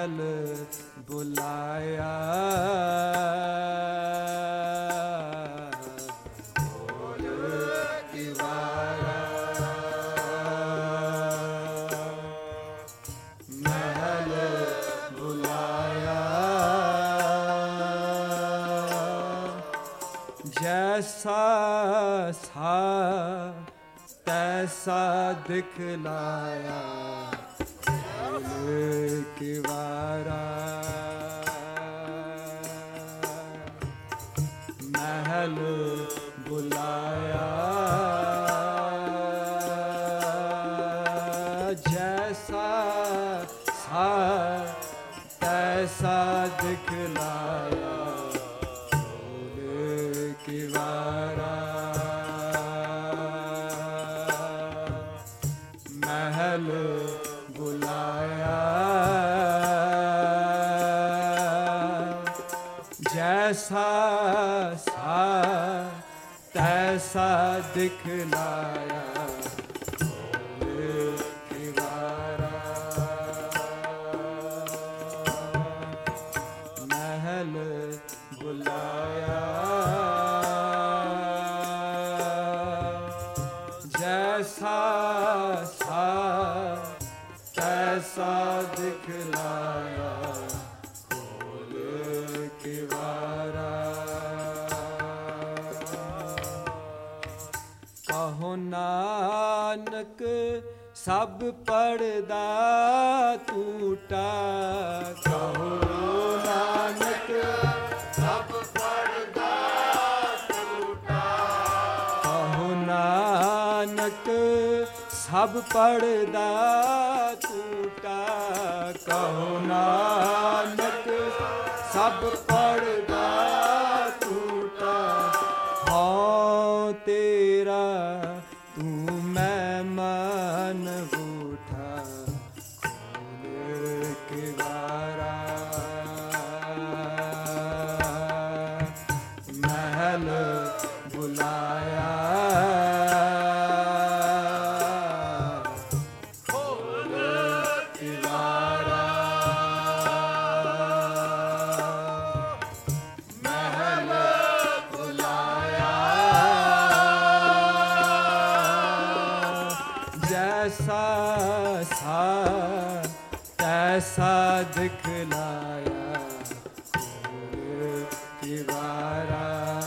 महल बुलाया जैसा सा तैसा दिखलाया किवारा महल बुलाया जैसा सा तैसा दिखलाया किवारा महल बुलाया जैसा सा तैसा दिखलाया किवारा महल बुलाया जैसा सा तैसा दिखलाया खोल किवारा कहो नानक सब पर्दा टूटा कहो नानक सब पर्दा टूटा कहो नानक सब पर्दा टूटा कहो नानक सब पर्दा टूटा हाँ तेरा तू मैं मन उठा खोल किवारा महल बुलाया जैसा सा तैसा दिखलाया खोल किवारा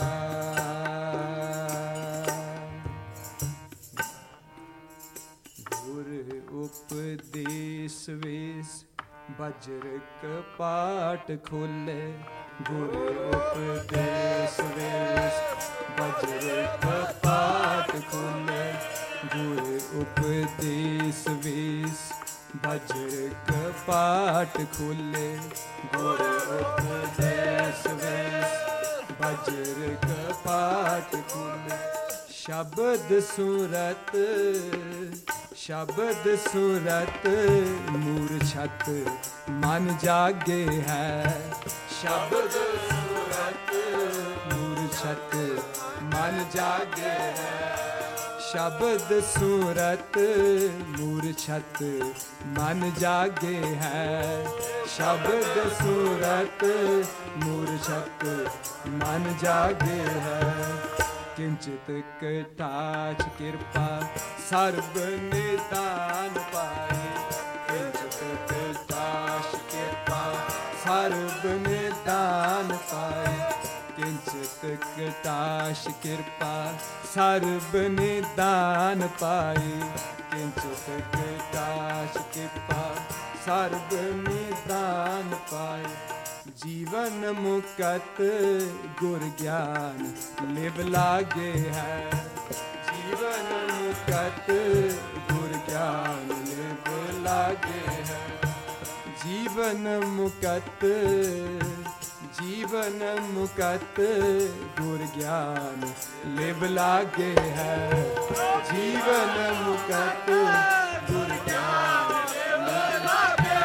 गुर उपदेश वेश वज्र कपाट खोले गुर उपदेश वेश वज्र कपाट खोले गुर उपदेश वेश वज्र कपाट खोले गुर उपदेश वेश वज्र कपाट खोले शब्द सूरत मूर्छत मन जागे है शब्द सूरत मूर्छत मन जागे है शब्द सूरत मूर्छत मन जागे है शब्द सूरत मूर्छत मन जागे है किंचित कटाक्ष कृपा सर्व निदान पाए किंचित कटाक्ष कृपा सर्व निदान पाए किंचित कटाक्ष कृपा सर्व निदान पाए किंचित कटाक्ष कृपा सर्व निदान पाए जीवन मुकत गुर ज्ञान लिव लागे है जीवन मुकत गुर ज्ञान लिव लागे है जीवन मुकत गुर ज्ञान लिव लागे है जीवन मुकत गुर ज्ञान लिव लागे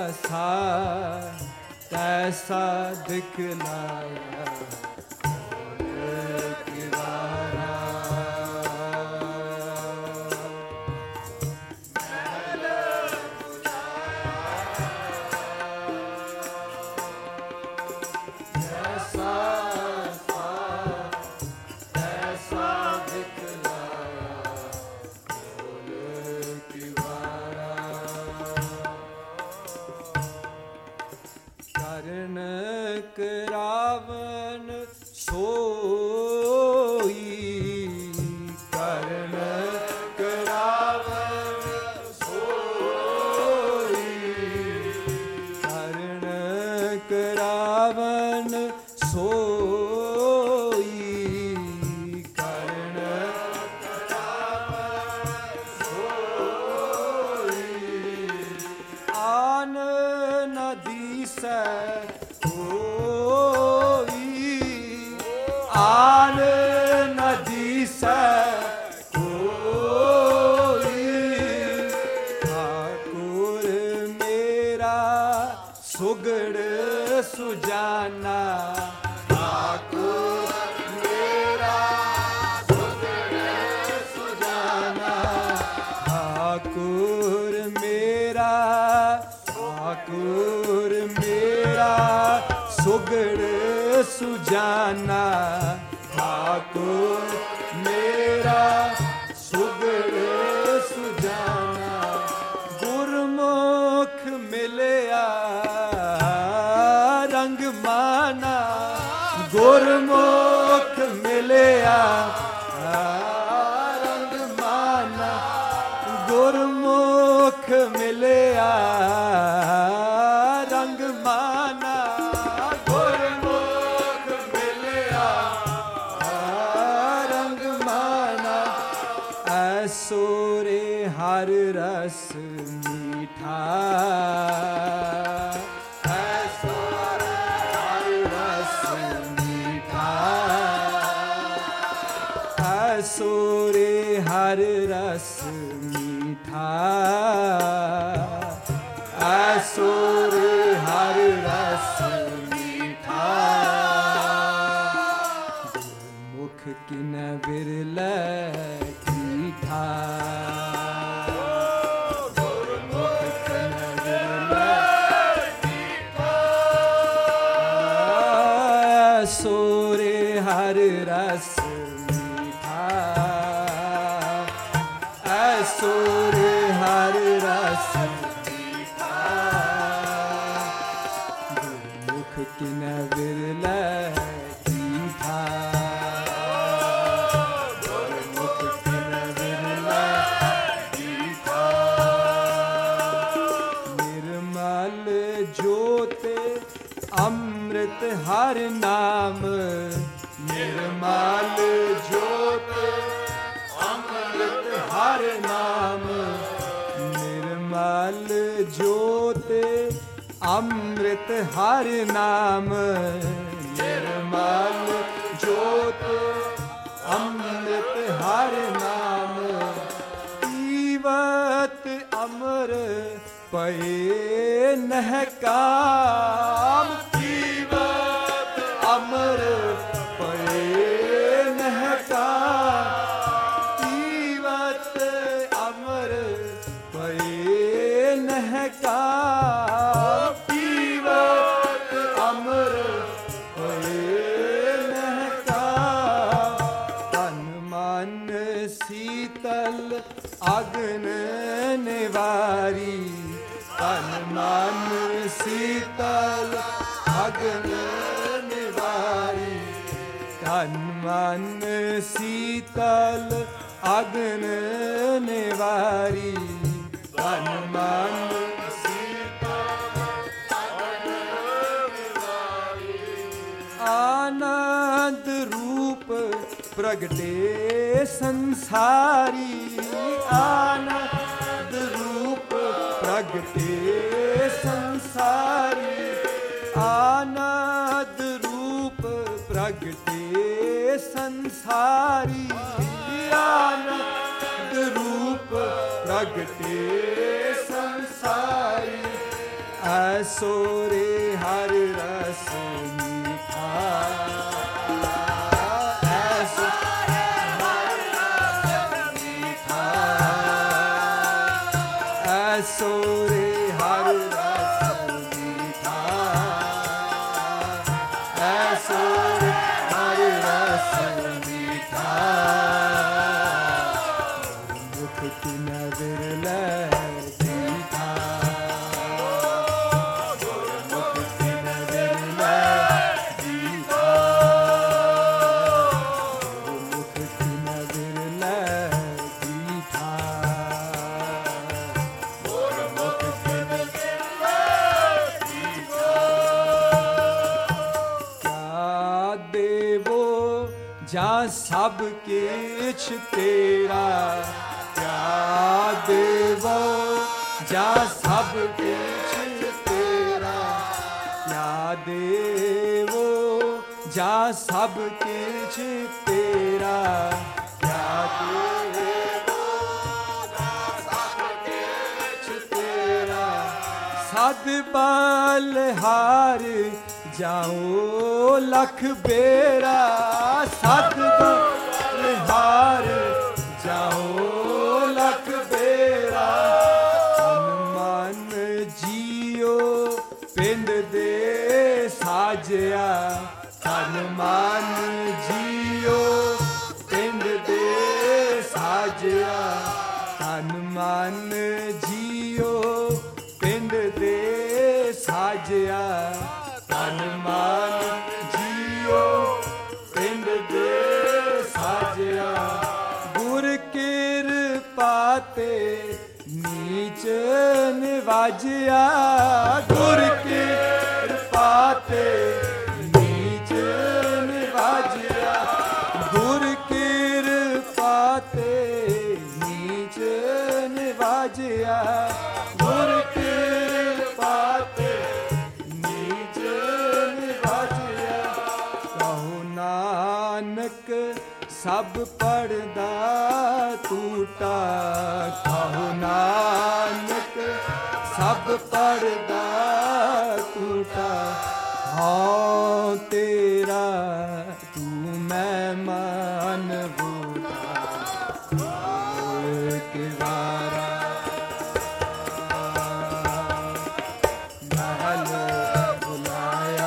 जैसा तैसा दिखलाया किवारा। रावण सोई कर्ण रावण सोई कर्ण रावण सोई कर्ण रावण सोई आन नदी से आन नदी से कोई ठाकुर मेरा सुगड़ सुजाना ठाकुर मेरा सुगड़ सुजाना ठाकुर मेरा सुगड़ सुजाना ठाकुर मेरा सुगड़ सुजाना गुरमुख मिलया रंग माना गुरमुख मिलया रंग माना गुरमुख मिलया रंग माना गुरमुख मिलया रंग माना ऐसो रे हर रस मीठा ऐसो रे हर रस मीठा ऐसो रे हर रस मीठा ऐसो रे हर रस मीठा मुख किन बिरल मीठा मुख किन बिरल मीठा ऐसो रे हर रस मीठा ऐसो रे हर रस किन बिरल मीठा मुख किन बिरल मीठा निर्मल ज्योत अमृत हर नाम निर्मल ज्योत अमृत हर नाम निर्मल ज्योत अमृत हर नाम निर्मल ज्योत अमृत हर नाम पीवत अमर पए नह काम पीवत अमर पए नह काम पीवत अमर पए नह काम पीवत अमर पए नह काम तन मन शीतल अग्न निवारी तन मन शीतल अग्न निवारी तन मन शीतल अग्न निवारी तन मन शीतल अग्न निवारी आनंद रूप प्रगटे संसारी आनंद रूप प्रगटे संसारी आनंद रूप प्रगटे संसारी आनंद रूप प्रगटे संसारी ऐसो रे हर रस मीठा, ऐसो रे हर रस मीठा, ऐसो रे हर रस मीठा, ऐसो रे हर रस मीठा, मुख की नजर ले जा सब किछ तेरा, क्या देवो जा सब किछ तेरा, क्या देवो जा सब किछ तेरा, क्या देवो जा सब किछ तेरा, सद बलहार जाओ लख बेरा, सत बलहार जाओ लख बेरा, मन जियो पिंड दे साजया, तन मन जियो पिंड दे साजया, तन मन जियो पिंड दे साजया, तन मन जियो पिंड दे साजया, गुर किरपा ते नीच निवाजया, गुर किरपा ते नीच निवाजया, गुर किरपा ते नीच निवाजया, गुर किरपा ते नानक सब पड़दा टूटा, कहो नानक सब पड़दा टूटा, हाँ तेरा तू मैं मान बूटा, किवारा महल बुलाया,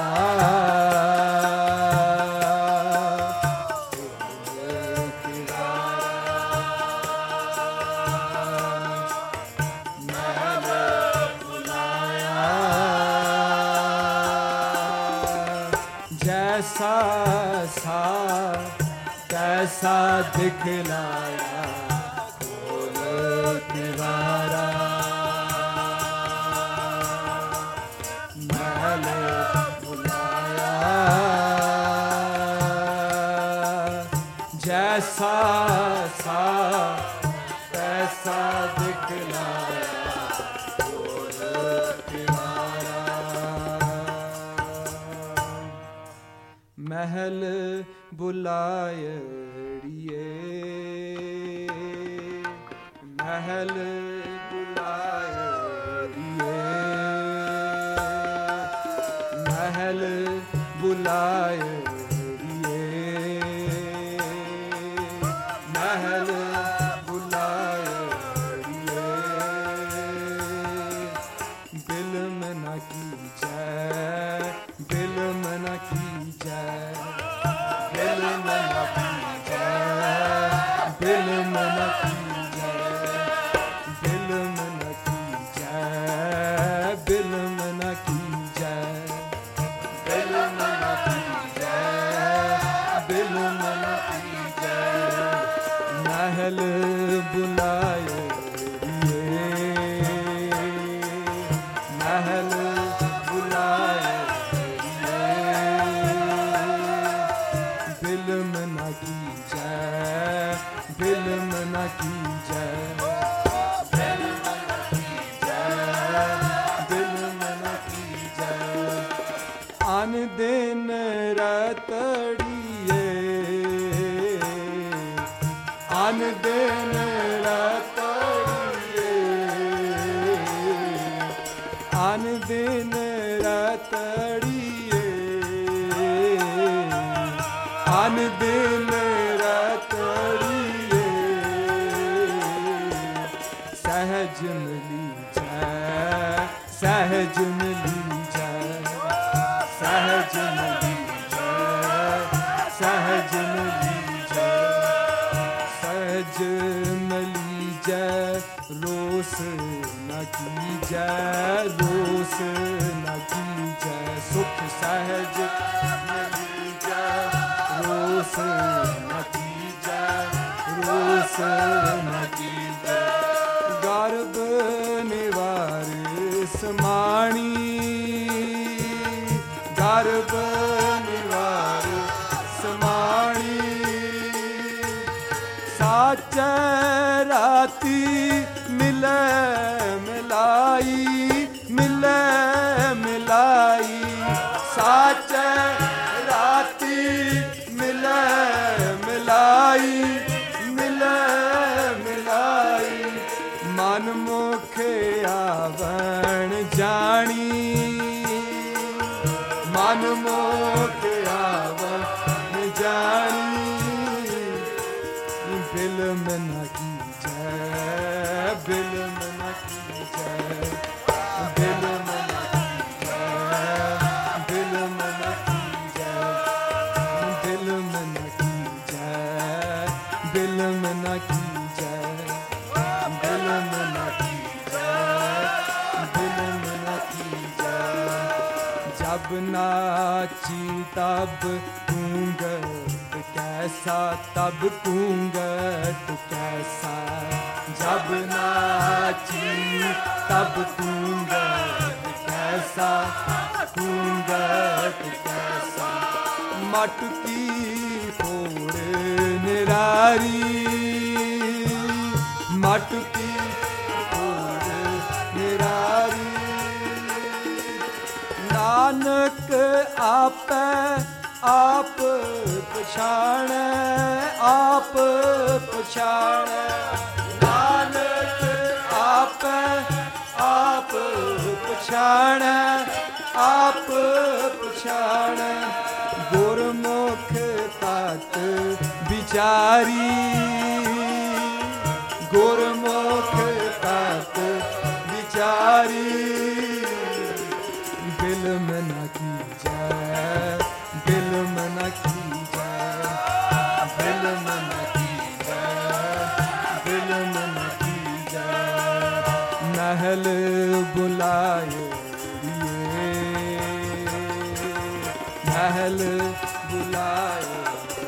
जैसा सा कैसा दिखलाया, खोल किवारा महल बुलाया, जैसा सा कैसा दिखलाया, खोल किवारा महल बुलायड़िए, महल बुलायड़िए, महल बुलायड़िए, महल बुलायड़िए, बिल्म न कीजै, बिल्म न कीजै, बिल्म न कीजै, बिल्म न कीजै, बिल्म न कीजै, बिल्म न कीजै, बिल्म न कीजै, बिल्म न कीजै, महल बुलायड़िए, महल बुलायड़िए, बिल्म न कीजै, बिल्म न कीजै, बिल्म न कीजै, बिल्म न कीजै, अन दिन रतड़िए, अन दिन रतड़िए, अन दिन ਧਨ ਦਿਨ ਰਤੜੀਏ ਸਹਿਜ ਮਿਲੀ ਜੈ ਸਹਿਜ ਮਿਲੀ ਜੈ ਸਹਿਜ ਮਿਲੀ ਜੈ ਸਹਿਜ ਮਿਲੀ ਜੈ ਸਹਿਜ ਮਿਲੀ ਜੈ ਰੋਸ ਨ ਕੀਜੈ ਰੋਸ ਨ ਕੀਜੈ ਸੁਖ ਸਹਿਜ ਮਿਲੀ ਜੈ ਰੋਸ ਨ ਕੀਜੈ ਰੋਸ ਨ ਕੀਜੈ ਗਰਭ ਨਿਵਾਰ ਸਮਾਣੀ ਗਰਭ ਨਿਵਾਰ ਸਮਾਣੀ ਸਾਚੈ ਰਾਤੀ ਮਿਲੈ ਮਿਲਾਈ ਮਿਲੈ ਮਿਲਾਈ ਸਾਚੈ ਰਾਤੀ ਮਿਲੈ ਮਿਲਾਈ ਮਿਲੈ ਮਿਲਾਈ ਮਨ ਮੁਖ ਆਵਣ ਜਾਣੀ ਮਨ ਮੁਖ ਆਵਣ ਜਾਣੀ ਬਿਲਮ ਨ ਕੀਜੈ ਬਿਲਮ ਨ ਕੀਜੈ ਬਿਲਮ ਨ ਕੀਜੈ ਬਿਲਮ ਨ ਕੀਜੈ ਬਿਲਮ ਨ ਕੀਜੈ ਬਿਲਮ ਨ ਕੀਜੈ ਬਿਲਮ ਨ ਕੀਜੈ ਬਿਲਮ ਨ ਕੀਜੈ ਜਬ ਨਾਚੀ ਤਬ ਘੂੰਘਟ ਕੈਸਾ ਤਬ ਘੂੰਘਟ ਕੈਸਾ ਜਬ ਨਾਚੀ ਤਬ ਘੂੰਘਟ ਕੈਸਾ ਘੂੰਘਟ ਕੈਸਾ ਮਟਕੀ ਫੋੜ ਨਿਰਾਰੀ ਮਟਕੀ ਫੋੜ ਨਿਰਾਰੀ ਨਾਨਕ ਆਪੈ ਆਪ ਪਛਾਣੈ ਆਪ ਪਛਾਣੈ ਨਾਨਕ ਆਪੈ ਆਪ ਪਛਾਣੈ ਆਪ ਪਛਾਣੈ ਗੁਰਮੁਖ ਤਤ ਵਿਚਾਰੀ ਗੁਰਮੁਖ ਤਤ ਵਿਚਾਰੀ ਬਿਲਮ ਨ ਕੀਜੈ ਬਿਲਮ ਨ ਕੀਜੈ ਬਿਲਮ ਨ ਕੀਜੈ ਬਿਲਮ ਨ ਕੀਜੈ ਮਹਿਲ ਬੁਲਾਏ ਮਹਿਲ ਬੁਲਾਏ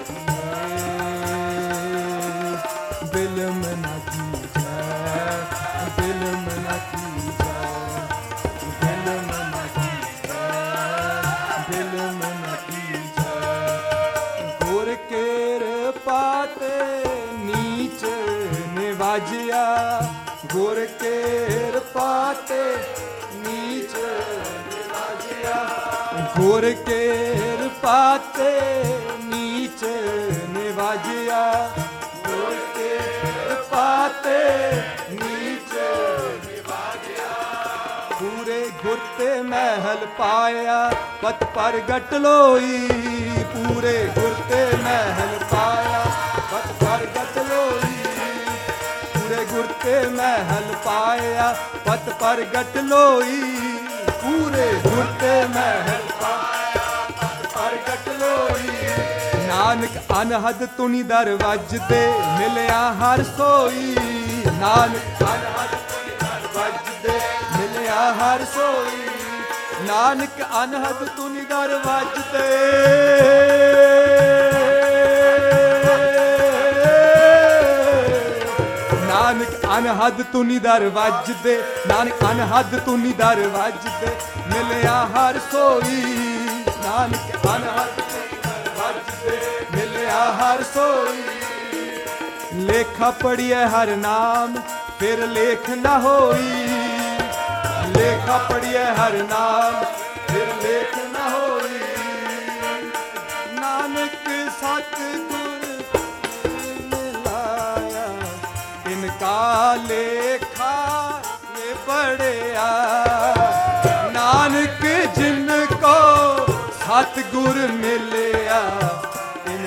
ਬਿਲਮ ਨ ਕੀਜੈ ਬਿਲਮ ਨ ਕੀਜੈ ਬਿਲਮ ਨ ਕੀਜੈ ਬਿਲਮ ਨ ਕੀਜੈ ਗੁਰ ਕਿਰਪਾ ਤੇ ਨੀਚ ਨਿਵਾਜਿਆ ਗੁਰ ਕਿਰਪਾ ਤੇ ਨੀਚ ਨਿਵਾਜਿਆ ਗੁਰ ਕਿਰਪਾ ਤੇ ਨੀਚ ਨਿਵਾਜਿਆ ਗੁਰ ਕਿਰਪਾ ਤੇ ਨੀਚ ਨਿਵਾਜਿਆ ਪੂਰੇ ਗੁਰ ਤੇ ਮਹਿਲ ਪਾਇਆ ਪਤ ਪ੍ਰਗਟ ਲੋਈ ਪੂਰੇ ਗੁਰ ਤੇ ਮਹਿਲ ਪਾਇਆ ਪਤ ਪ੍ਰਗਟ ਲੋਈ ਪੂਰੇ ਗੁਰ ਤੇ ਮਹਿਲ ਪਾਇਆ ਪਤ ਪ੍ਰਗਟ ਲੋਈ ਪੂਰੇ ਗੁਰ ਤੇ ਮਹਿਲ ਪਾਇਆ ਪਤ ਪ੍ਰਗਟ ਲੋਈ ਨਾਨਕ ਅਨਹਦ ਤੁਨੀ ਦਰ ਵੱਜਦੇ ਮਿਲਿਆ ਹਰ ਸੋਈ ਨਾਨਕ ਅਨਹਦ ਤੁਨੀ ਦਰ ਵੱਜਦੇ ਮਿਲਿਆ ਹਰ ਸੋਈ ਨਾਨਕ ਅਨਹਦ ਤੁਨੀ ਦਰ ਵੱਜਦੇ ਨਾਨਕ ਅਨਹਦ ਤੁਨੀ ਦਰ ਵੱਜਦੇ ਨਾਨਕ ਅਨਹਦ ਤੁਨੀ ਦਰ ਵੱਜਦੇ ਮਿਲਿਆ ਹਰ ਸੋਈ ਨਾਨਕ ਅਨਹਦ ਤੁਨੀ ਦਰ ਵੱਜਦੇ ਮਿਲਿਆ ਹਰ ਸੋਈ ਲੇਖਾ ਪੜੀਐ ਹਰ ਨਾਮ ਫਿਰ ਲੇਖ ਨਾ ਹੋਈ ਲੇਖਾ ਪੜੀਐ ਹਰ ਨਾਮ ਫਿਰ ਲੇਖ ਨਾ ਹੋਈ ਨਾਨਕ ਸਤਿਗੁਰ ਮਿਲਾਇਆ ਇਨਕਾ ਲੇਖਾ ਇਹ ਬੜਿਆ ਨਾਨਕ ਜਿਨ ਕੋ ਸਤਿਗੁਰ ਮਿਲਿਆ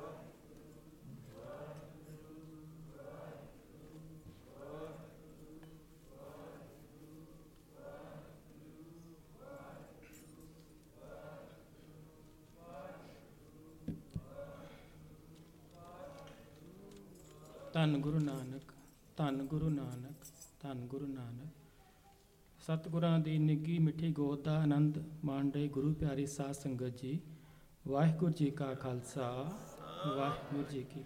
ਧੰਨ ਗੁਰੂ ਨਾਨਕ, ਧੰਨ ਗੁਰੂ ਨਾਨਕ, ਧੰਨ ਗੁਰੂ ਨਾਨਕ। ਸਤਿਗੁਰਾਂ ਦੀ ਨਿੱਘੀ ਮਿੱਠੀ ਗੋਦ ਦਾ ਆਨੰਦ ਮਾਣ ਰਹੇ ਗੁਰੂ ਪਿਆਰੀ ਸਾਧ ਸੰਗਤ ਜੀ, ਵਾਹਿਗੁਰੂ ਜੀ ਕਾ ਖਾਲਸਾ, ਵਾਹਿਗੁਰੂ ਜੀ ਕੀ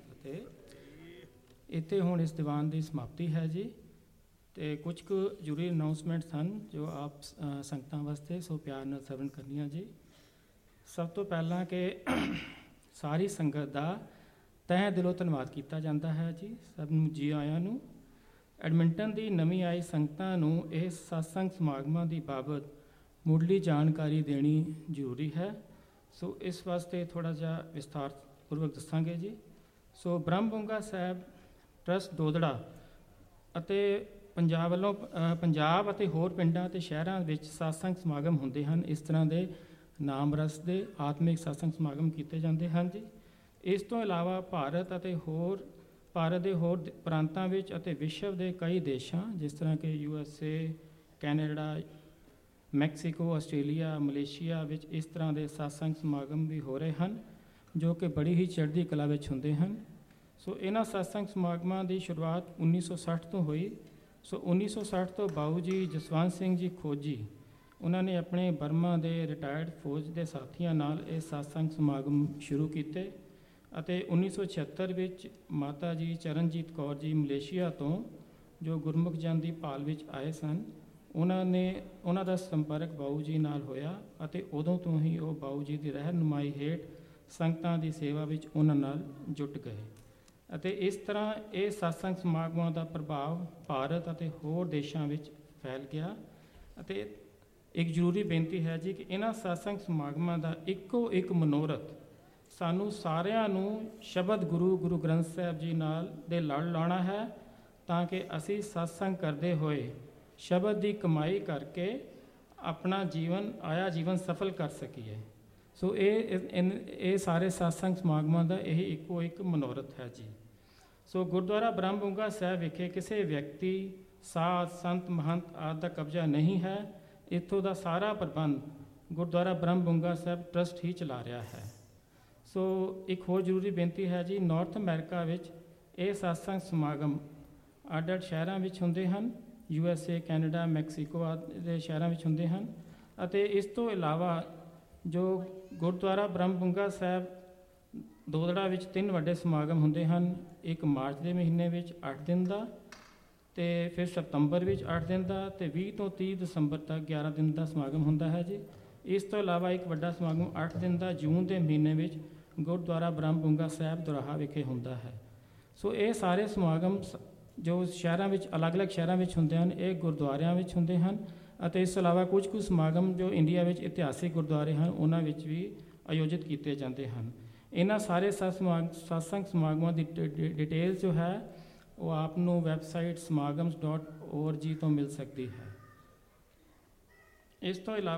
ਫਤਿਹ। ਇੱਥੇ ਹੁਣ ਇਸ ਦੀਵਾਨ ਦੀ ਸਮਾਪਤੀ ਹੈ ਜੀ, ਅਤੇ ਕੁਝ ਕੁ ਜ਼ਰੂਰੀ ਅਨਾਊਂਸਮੈਂਟਸ ਹਨ ਜੋ ਆਪ ਸੰਗਤਾਂ ਵਾਸਤੇ ਸੋ ਪਿਆਰ ਨਾਲ ਸਰਵਣ ਕਰਨੀਆਂ ਜੀ। ਸਭ ਤੋਂ ਪਹਿਲਾਂ ਕਿ ਸਾਰੀ ਸੰਗਤ ਦਾ ਤਹਿ ਦਿਲੋਂ ਧੰਨਵਾਦ ਕੀਤਾ ਜਾਂਦਾ ਹੈ ਜੀ, ਸਭ ਨੂੰ ਜੀ ਆਇਆਂ ਨੂੰ। ਐਡਮਿੰਟਨ ਦੀ ਨਵੀਂ ਆਈ ਸੰਗਤਾਂ ਨੂੰ ਇਹ ਸਤਸੰਗ ਸਮਾਗਮਾਂ ਦੀ ਬਾਬਤ ਮੁੱਢਲੀ ਜਾਣਕਾਰੀ ਦੇਣੀ ਜ਼ਰੂਰੀ ਹੈ, ਸੋ ਇਸ ਵਾਸਤੇ ਥੋੜ੍ਹਾ ਜਿਹਾ ਵਿਸਥਾਰ ਪੂਰਵਕ ਦੱਸਾਂਗੇ ਜੀ। ਸੋ ਬ੍ਰਹਮਬੁੰਗਾ ਸਾਹਿਬ ਟਰੱਸਟ ਦੋਦੜਾ ਅਤੇ ਪੰਜਾਬ ਵੱਲੋਂ ਪੰਜਾਬ ਅਤੇ ਹੋਰ ਪਿੰਡਾਂ ਅਤੇ ਸ਼ਹਿਰਾਂ ਵਿੱਚ ਸਤਸੰਗ ਸਮਾਗਮ ਹੁੰਦੇ ਹਨ। ਇਸ ਤਰ੍ਹਾਂ ਦੇ ਨਾਮ ਰਸ ਦੇ ਆਤਮਿਕ ਸਤਸੰਗ ਸਮਾਗਮ ਕੀਤੇ ਜਾਂਦੇ ਹਨ ਜੀ। ਇਸ ਤੋਂ ਇਲਾਵਾ ਭਾਰਤ ਦੇ ਹੋਰ ਪ੍ਰਾਂਤਾਂ ਵਿੱਚ ਅਤੇ ਵਿਸ਼ਵ ਦੇ ਕਈ ਦੇਸ਼ਾਂ ਜਿਸ ਤਰ੍ਹਾਂ ਕਿ USA, Canada, Mexico, Australia, Malaysia ਵਿੱਚ ਇਸ ਤਰ੍ਹਾਂ ਦੇ ਸਤਸੰਗ ਸਮਾਗਮ ਵੀ ਹੋ ਰਹੇ ਹਨ, ਜੋ ਕਿ ਬੜੀ ਹੀ ਚੜ੍ਹਦੀ ਕਲਾ ਵਿੱਚ ਹੁੰਦੇ ਹਨ। ਸੋ ਇਹਨਾਂ ਸਤਸੰਗ ਸਮਾਗਮਾਂ ਦੀ ਸ਼ੁਰੂਆਤ 1960 ਤੋਂ ਹੋਈ। ਸੋ 1960 ਤੋਂ ਬਾਊ ਜੀ ਜਸਵੰਤ ਸਿੰਘ ਜੀ ਖੋਜੀ ਉਹਨਾਂ ਨੇ ਆਪਣੇ ਬਰਮਾ ਦੇ ਰਿਟਾਇਰਡ ਫੌਜ ਦੇ ਸਾਥੀਆਂ ਨਾਲ ਇਹ ਸਤਸੰਗ ਸਮਾਗਮ ਸ਼ੁਰੂ ਕੀਤੇ ਅਤੇ 1976 ਵਿੱਚ ਮਾਤਾ ਜੀ ਚਰਨਜੀਤ ਕੌਰ ਜੀ ਮਲੇਸ਼ੀਆ ਤੋਂ ਜੋ ਗੁਰਮੁਖ ਜਨ ਦੀ ਭਾਲ ਵਿੱਚ ਆਏ ਸਨ, ਉਹਨਾਂ ਦਾ ਸੰਪਰਕ ਬਾਊ ਜੀ ਨਾਲ ਹੋਇਆ ਅਤੇ ਉਦੋਂ ਤੋਂ ਹੀ ਉਹ ਬਾਊ ਜੀ ਦੀ ਰਹਿਨੁਮਾਈ ਹੇਠ ਸੰਗਤਾਂ ਦੀ ਸੇਵਾ ਵਿੱਚ ਉਹਨਾਂ ਨਾਲ ਜੁਟ ਗਏ ਅਤੇ ਇਸ ਤਰ੍ਹਾਂ ਇਹ ਸਤਸੰਗ ਸਮਾਗਮਾਂ ਦਾ ਪ੍ਰਭਾਵ ਭਾਰਤ ਅਤੇ ਹੋਰ ਦੇਸ਼ਾਂ ਵਿੱਚ ਫੈਲ ਗਿਆ। ਅਤੇ ਇੱਕ ਜ਼ਰੂਰੀ ਬੇਨਤੀ ਹੈ ਜੀ ਕਿ ਇਹਨਾਂ ਸਤਸੰਗ ਸਮਾਗਮਾਂ ਦਾ ਇੱਕੋ ਇੱਕ ਮਨੋਰਥ ਸਾਨੂੰ ਸਾਰਿਆਂ ਨੂੰ ਸ਼ਬਦ ਗੁਰੂ ਗ੍ਰੰਥ ਸਾਹਿਬ ਜੀ ਨਾਲ ਦੇ ਲੜ ਲਾਉਣਾ ਹੈ, ਤਾਂ ਕਿ ਅਸੀਂ ਸਤਸੰਗ ਕਰਦੇ ਹੋਏ ਸ਼ਬਦ ਦੀ ਕਮਾਈ ਕਰਕੇ ਆਪਣਾ ਆਇਆ ਜੀਵਨ ਸਫਲ ਕਰ ਸਕੀਏ। ਸੋ ਇਹ ਸਾਰੇ ਸਤਸੰਗ ਸਮਾਗਮਾਂ ਦਾ ਇਹ ਇੱਕੋ ਇੱਕ ਮਨੋਰਥ ਹੈ ਜੀ। ਸੋ ਗੁਰਦੁਆਰਾ ਬ੍ਰਹਮਬੁੰਗਾ ਸਾਹਿਬ ਵਿਖੇ ਕਿਸੇ ਵਿਅਕਤੀ, ਸਾਧ, ਸੰਤ, ਮਹੰਤ ਆਦਿ ਦਾ ਕਬਜ਼ਾ ਨਹੀਂ ਹੈ। ਇੱਥੋਂ ਦਾ ਸਾਰਾ ਪ੍ਰਬੰਧ ਗੁਰਦੁਆਰਾ ਬ੍ਰਹਮਬੁੰਗਾ ਸਾਹਿਬ ਟਰੱਸਟ ਹੀ ਚਲਾ ਰਿਹਾ ਹੈ। ਸੋ ਇੱਕ ਹੋਰ ਜ਼ਰੂਰੀ ਬੇਨਤੀ ਹੈ ਜੀ, ਨਾਰਥ ਅਮਰੀਕਾ ਵਿੱਚ ਇਹ ਸਤਸੰਗ ਸਮਾਗਮ ਅੱਡ-ਅੱਡ ਸ਼ਹਿਰਾਂ ਵਿੱਚ ਹੁੰਦੇ ਹਨ। USA, ਕੈਨੇਡਾ, ਮੈਕਸੀਕੋ ਆਦਿ ਦੇ ਸ਼ਹਿਰਾਂ ਵਿੱਚ ਹੁੰਦੇ ਹਨ। ਅਤੇ ਇਸ ਤੋਂ ਇਲਾਵਾ ਜੋ ਗੁਰਦੁਆਰਾ ਬ੍ਰਹਮਬੁੰਗਾ ਸਾਹਿਬ ਦੋਦੜਾ ਵਿੱਚ 3 ਵੱਡੇ ਸਮਾਗਮ ਹੁੰਦੇ ਹਨ। ਇੱਕ ਮਾਰਚ ਦੇ ਮਹੀਨੇ ਵਿੱਚ 8 ਦਿਨ ਦਾ, ਅਤੇ ਫਿਰ ਸਤੰਬਰ ਵਿੱਚ 8 ਦਿਨ ਦਾ, ਅਤੇ 20 ਤੋਂ 30 ਦਸੰਬਰ ਤੱਕ 11 ਦਿਨ ਦਾ ਸਮਾਗਮ ਹੁੰਦਾ ਹੈ ਜੀ। ਇਸ ਤੋਂ ਇਲਾਵਾ ਇੱਕ ਵੱਡਾ ਸਮਾਗਮ 8 ਦਿਨ ਦਾ ਜੂਨ ਦੇ ਮਹੀਨੇ ਵਿੱਚ ਗੁਰਦੁਆਰਾ ਬ੍ਰਹਮਬੁੰਗਾ ਸਾਹਿਬ ਦੋਰਾਹਾ ਵਿਖੇ ਹੁੰਦਾ ਹੈ। ਸੋ ਇਹ ਸਾਰੇ ਸਮਾਗਮ ਜੋ ਸ਼ਹਿਰਾਂ ਵਿੱਚ ਅਲੱਗ-ਅਲੱਗ ਸ਼ਹਿਰਾਂ ਵਿੱਚ ਹੁੰਦੇ ਹਨ, ਇਹ ਗੁਰਦੁਆਰਿਆਂ ਵਿੱਚ ਹੁੰਦੇ ਹਨ। ਅਤੇ ਇਸ ਤੋਂ ਇਲਾਵਾ ਕੁਝ ਕੁ ਸਮਾਗਮ ਜੋ ਇੰਡੀਆ ਵਿੱਚ ਇਤਿਹਾਸਿਕ ਗੁਰਦੁਆਰੇ ਹਨ, ਉਹਨਾਂ ਵਿੱਚ ਵੀ ਆਯੋਜਿਤ ਕੀਤੇ ਜਾਂਦੇ ਹਨ। ਇਹਨਾਂ ਸਾਰੇ ਸਤਸੰਗ ਸਮਾਗਮਾਂ ਦੀ ਡਿਟੇਲ ਜੋ ਹੈ ਉਹ ਆਪ ਨੂੰ ਵੈਬਸਾਈਟ samagam's.org ਤੋਂ ਮਿਲ ਸਕਦੀ ਹੈ। ਇਸ ਤੋਂ ਇਲਾਵਾ